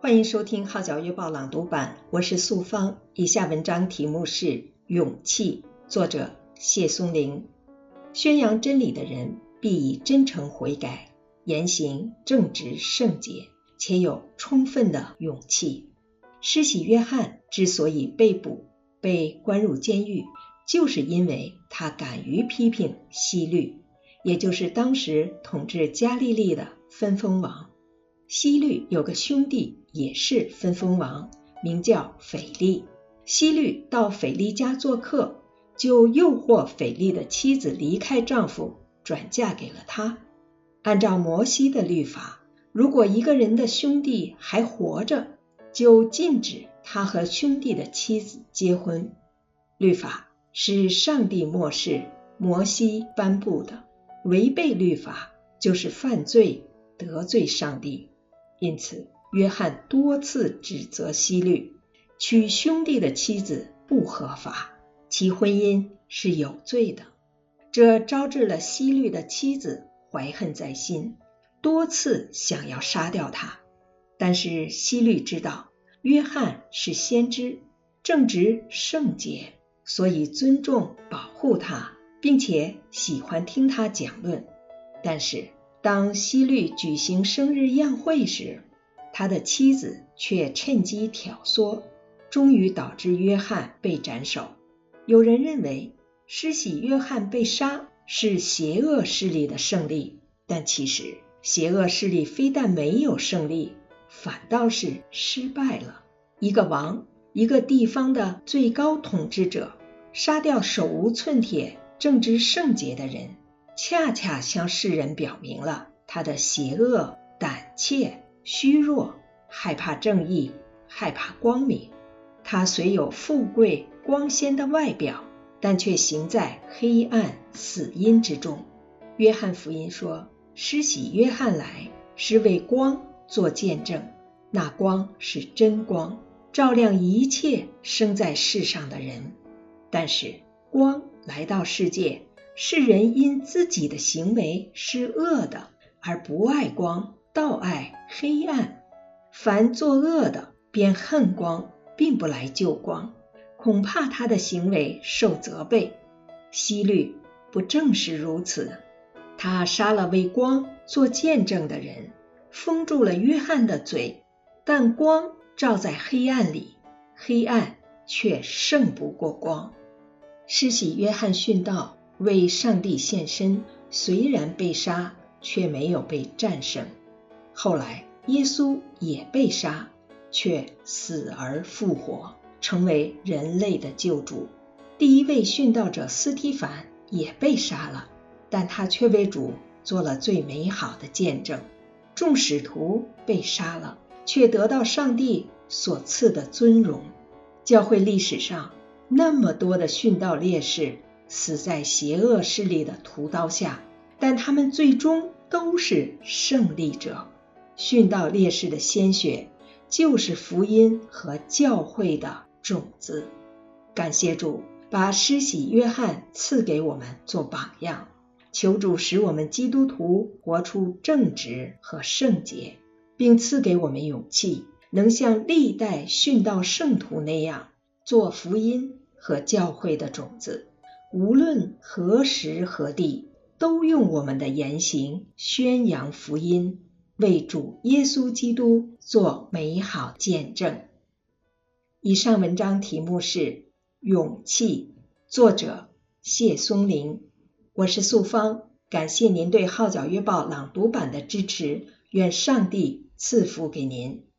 欢迎收听号角月报朗读版，我是素芳。以下文章题目是勇气，作者谢松龄。宣扬真理的人必以真诚悔改，言行正直圣洁，且有充分的勇气。施洗约翰之所以被捕被关入监狱，就是因为他敢于批评希律，也就是当时统治加利利的分封王。希律有个兄弟也是分封王，名叫腓力。希律到腓力家做客，就诱惑腓力的妻子离开丈夫，转嫁给了他。按照摩西的律法，如果一个人的兄弟还活着，就禁止他和兄弟的妻子结婚。律法是上帝默示摩西颁布的，违背律法就是犯罪，得罪上帝。因此约翰多次指责希律娶兄弟的妻子不合法，其婚姻是有罪的。这招致了希律的妻子怀恨在心，多次想要杀掉他。但是希律知道约翰是先知，正直圣洁，所以尊重保护他，并且喜欢听他讲论。但是当希律举行生日宴会时，他的妻子却趁机挑唆，终于导致约翰被斩首。有人认为施洗约翰被杀是邪恶势力的胜利，但其实邪恶势力非但没有胜利，反倒是失败了。一个王，一个地方的最高统治者，杀掉手无寸铁、正直圣洁的人，恰恰向世人表明了他的邪恶、胆怯、虚弱，害怕正义，害怕光明。他虽有富贵光鲜的外表，但却行在黑暗死荫之中。约翰福音说，施洗约翰来是为光做见证，那光是真光，照亮一切生在世上的人。但是光来到世界，世人因自己的行为是恶的，而不爱光，倒爱黑暗。凡作恶的便恨光，并不来救光，恐怕他的行为受责备。希律不正是如此？他杀了为光做见证的人，封住了约翰的嘴，但光照在黑暗里，黑暗却胜不过光。施洗约翰殉道，为上帝献身，虽然被杀，却没有被战胜。后来耶稣也被杀，却死而复活，成为人类的救主。第一位殉道者司提反也被杀了，但他却为主做了最美好的见证。众使徒被杀了，却得到上帝所赐的尊荣。教会历史上那么多的殉道烈士死在邪恶势力的屠刀下，但他们最终都是胜利者。殉道烈士的鲜血就是福音和教会的种子。感谢主，把施洗约翰赐给我们做榜样，求主使我们基督徒活出正直和圣洁，并赐给我们勇气，能像历代殉道圣徒那样做福音和教会的种子，无论何时何地，都用我们的言行宣扬福音，为主耶稣基督做美好见证。以上文章题目是勇气，作者谢松龄。我是素芳，感谢您对号角月报朗读版的支持，愿上帝赐福给您。